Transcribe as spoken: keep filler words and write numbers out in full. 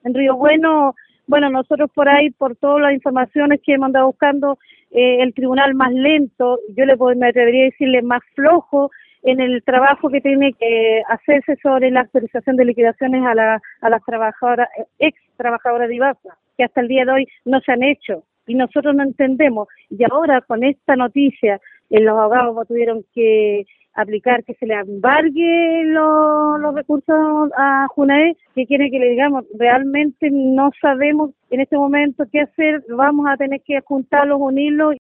en Río Bueno, bueno, nosotros por ahí, por todas las informaciones que hemos andado buscando, eh, el tribunal más lento, yo le puedo, me atrevería a decirle más flojo en el trabajo que tiene que hacerse sobre la actualización de liquidaciones a, la, a las trabajadoras, ex trabajadoras de IVASA, que hasta el día de hoy no se han hecho y nosotros no entendemos. Y ahora con esta noticia, eh, los abogados tuvieron que aplicar que se le embargue los, los recursos a Junae, que quiere que le digamos, realmente no sabemos en este momento qué hacer, vamos a tener que juntarlos, unirlos